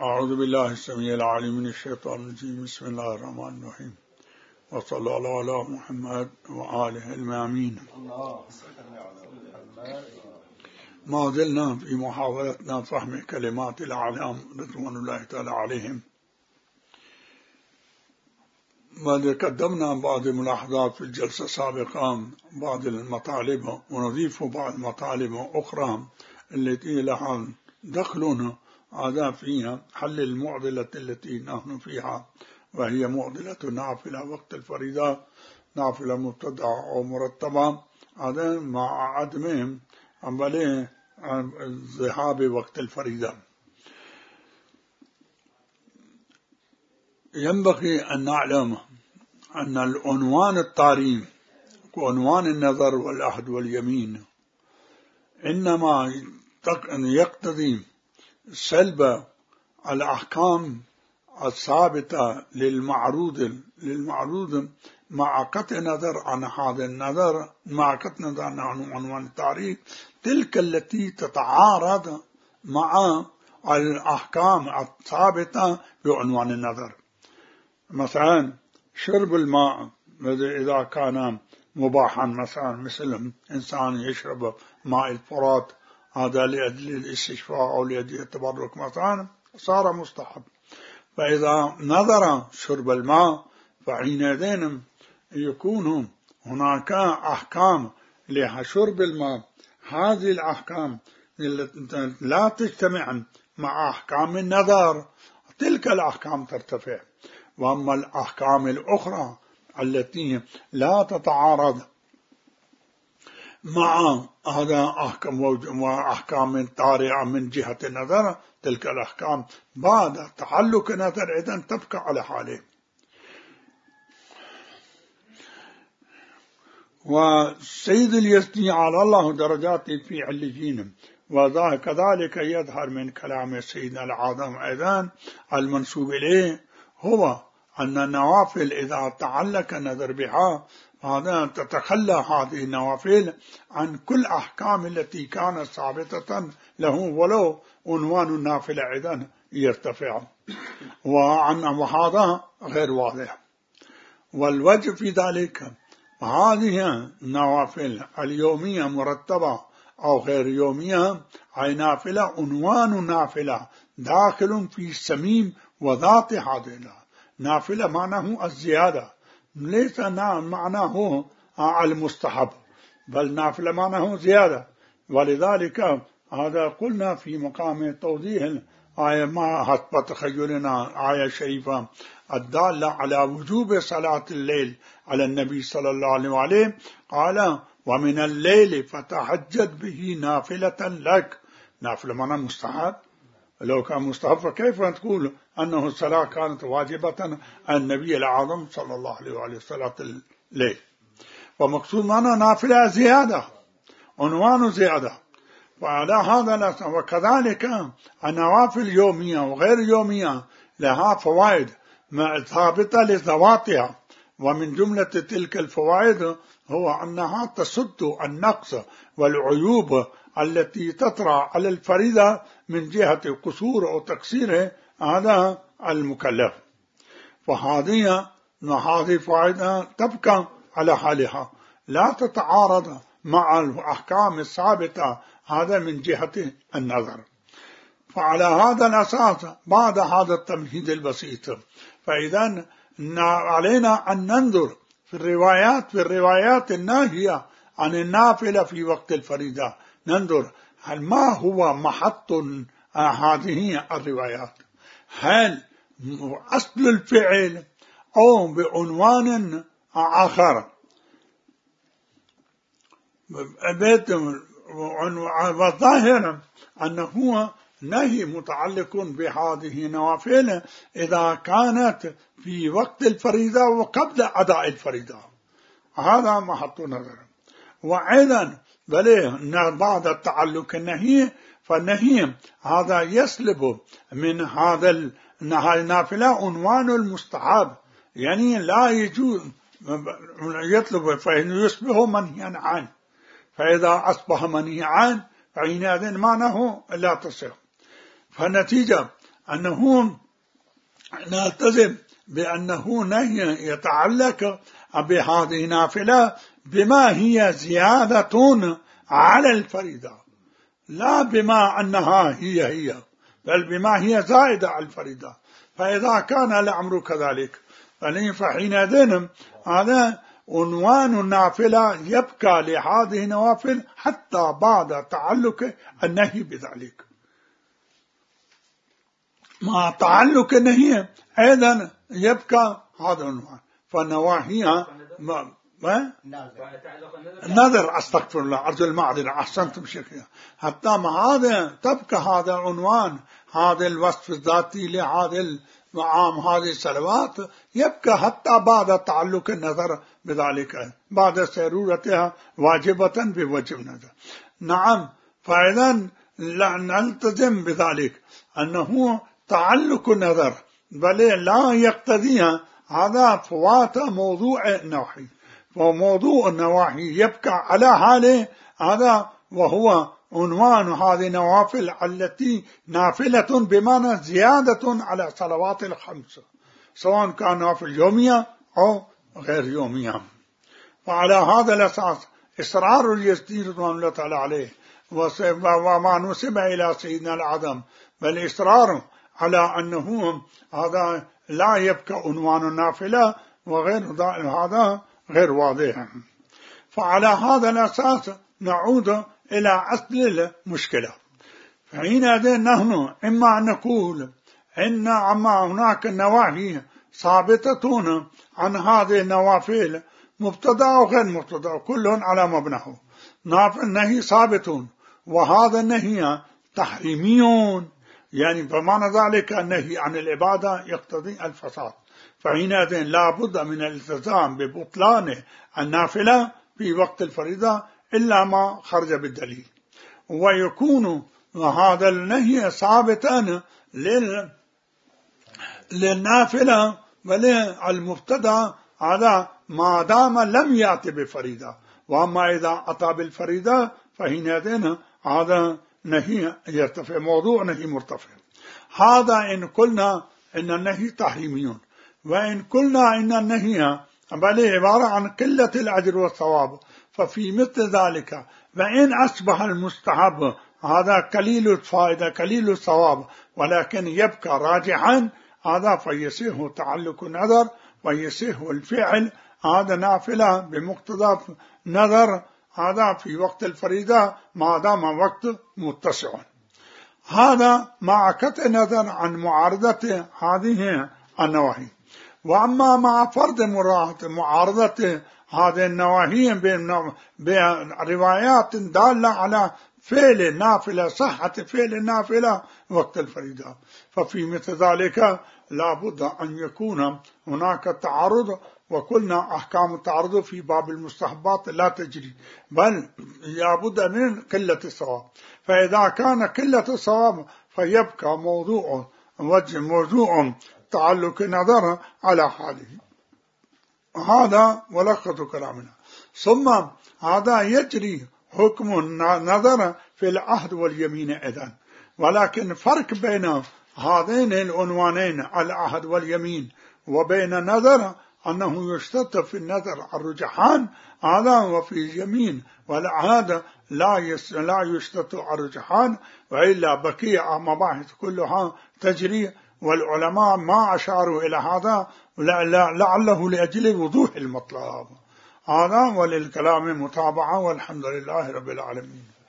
أعوذ بالله السميع العليم من الشيطان الرجيم. بسم الله الرحمن الرحيم، وصلى الله على محمد وآله المأمين. ما زلنا في محاولتنا فهم كلمات الأعلام رضوان الله تعالى عليهم، وقد قدمنا بعض الملاحظات في الجلسة السابقة، بعض المطالب، ونضيف بعض المطالب أخرى التي لها دخلنا هذا فيها حل المعضلة التي نحن فيها، وهي معضلة نافلة وقت الفريضة، نافلة مبتدعة أو مرتبة، هذا مع عدم عملية ذهاب وقت الفريضة. ينبغي أن نعلم أن العنوان الطارئ وعنوان النظر والعهد واليمين إنما يقتضي سلب الأحكام الثابتة للمعروض مع قطع نظر عن هذا النظر، مع قطع نظر عن عنوان التاريخ تلك التي تتعارض مع الأحكام الثابتة بعنوان النظر. مثلا شرب الماء إذا كان مباحا، مثلا مثل إنسان يشرب ماء الفرات، هذا لأجل الاستشفاء أو لأجل التبرك مثلا، صار مستحب. فإذا نظر شرب الماء فحينئذ يكون هناك أحكام لشرب الماء، هذه الأحكام لا تجتمع مع أحكام النظر، تلك الأحكام ترتفع. وأما الأحكام الأخرى التي لا تتعارض مع هذا أحكام طارئة من جهة النظر، تلك الأحكام بعد تعلق نظر إذن تبقى على حاله. والسيد اليزدي على الله درجاته في عليين، وكذلك يظهر من كلام سيدنا العظم أيضا المنسوب إليه، هو أن النوافل إذا تعلق نظر بها هذا تتخلى هذه النوافل عن كل أحكام التي كانت ثابتة له، ولو عنوان النافلة إذن يرتفع، وهذا غير واضح. والوجه في ذلك هذه النوافل اليومية مرتبة أو غير يومية، أي نافلة، عنوان نافلة داخل في سميم وذات هذه نافلة، معناه الزيادة، ليس معناه المستحب، بل نافلة معناه زيادة. ولذلك هذا قلنا في مقام توضيح الآية ما حسب تخيلنا آية شريفة الدالة على وجوب صلاة الليل على النبي صلى الله عليه وآله، قال ومن الليل فتهجد به نافلة لك. نافلة معناه مستحب، لو كان مستحب فكيف تقول أنه الصلاة كانت واجبة على النبي الأعظم صلى الله عليه وآله صلاة الليل. ومقصود معنا نافلة زيادة، عنوان زيادة. وعلى هذا وكذلك النوافل يومية وغير يومية لها فوائد ثابتة لذواتها، ومن جملة تلك الفوائد هو أنها تسد النقص والعيوب التي تطرأ على الفريضة من جهة قصور أو تقصير هذا المكلف. فهذه فائدة تبقى على حالها، لا تتعارض مع الأحكام الثابتة، هذا من جهة النظر. فعلى هذا الأساس بعد هذا التمهيد البسيط، فإذا علينا أن ننظر في الروايات الناهية عن النافلة في وقت الفريضة، ننظر هل ما هو محط هذه الروايات، هل أصل الفعل أو بعنوان آخر. والظاهر أنه نهي متعلق بهذه النوافل إذا كانت في وقت الفريضة وقبل أداء الفريضة، هذا محط نظر. وأيضا بعد التعلق النهي، فالنهي هذا يسلب من هذا النافلة عنوان المستحب، يعني لا يجوز يطلب، فإنه يصبح منهيا عنه، فإذا أصبح منهيا عنه فحينئذ معناه لا تصح. فالنتيجة أنه نلتزم بأنه نهي يتعلق بهذه النافلة بما هي زيادة على الفريضة، لا بما أنها هي بل بما هي زائدة على الفريضة. فإذا كان الأمر كذلك فحينئذ هذا عنوان النافلة يبقى لهذه النوافل حتى بعد تعلق النهي بذلك. مع تعلق النهي أيضا يبقى هذا العنوان. فالنواهي النذر، استغفر الله، أرجو المعذرة، أحسنتم شيخنا، حتى مع هذا تبقى هذا العنوان، هذا الوصف الذاتي لهذا المعام، هذه الصلوات يبقى حتى بعد تعلق النذر بذلك، بعد سيرورتها واجبة بوجب نذر. نعم، فإذا نلتزم بذلك أنه تعلق النذر بل لا يقتضي هذا فوات موضوع النواحي، وموضوع النواحي يبقى على حاله هذا، وهو عنوان هذه النوافل التي نافلة بمعنى زيادة على صلوات الخمس، سواء كان نوافل يومية أو غير يومية. وعلى هذا الأساس إصرار اليزيد رضوان الله تعالى عليه وما نسب إلى سيدنا الأعظم، بل إصرار على أنه هذا لا يبقى عنوان النافلة وغير هذا غير واضح. فعلى هذا الأساس نعود إلى أصل المشكلة. فحينئذ نحن إما أن نقول إن أما هناك نواهي ثابتة عن هذه النوافل مبتدأ وغير مبتدأ كل على مبناه، النهي ثابت وهذا النهي تحريمي، يعني بمعنى ذلك النهي عن العبادة يقتضي الفساد. فحينئذ لا بد من الالتزام ببطلان النافلة في وقت الفريضة إلا ما خرج بالدليل، ويكون هذا النهي ثابتا للنافلة وللمبتدأ هذا ما دام لم يأتي بفريضة. وأما إذا أتى بالفريضة فحينئذ هذا نهي يرتفع، موضوع نهي مرتفع. هذا إن قلنا إن النهي تحريمي، وإن قلنا إن النهي بل عبارة عن قلة الأجر والثواب، ففي مثل ذلك وإن أصبح المستحب هذا قليل الفائدة قليل الثواب ولكن يبقى راجحا، هذا فيصيح تعلق النذر ويصيح الفعل هذا نافلة بمقتضى نذر هذا في وقت الفريضة ما دام وقت متسع. هذا مع قطع النظر عن معارضة هذه النواهي. وأما مع فرض معارضة هذه النواهي بروايات دالة على فعل النافلة، صحة فعل النافلة وقت الفريضة، ففي مثل ذلك لا بد أن يكون هناك تعارض. وقلنا أحكام التعارض في باب المستحبات لا تجري، بل لابد من قلة الثواب. فإذا كان قلة الثواب فيبقى موضوع تعلق النظر على حاله. هذا ملخص كلامنا. ثم هذا يجري حكم النظر في العهد واليمين أيضا، ولكن فرق بين هذين العنوانين العهد واليمين وبين النظر أنه يشترط في النظر الرجحان هذا، وفي اليمين والعهد لا يشترط الرجحان، وإلا بقي مباحث كلها تجري. والعلماء ما أشاروا إلى هذا لعله لأجل وضوح المطلب. هذا وللكلام متابعة، والحمد لله رب العالمين.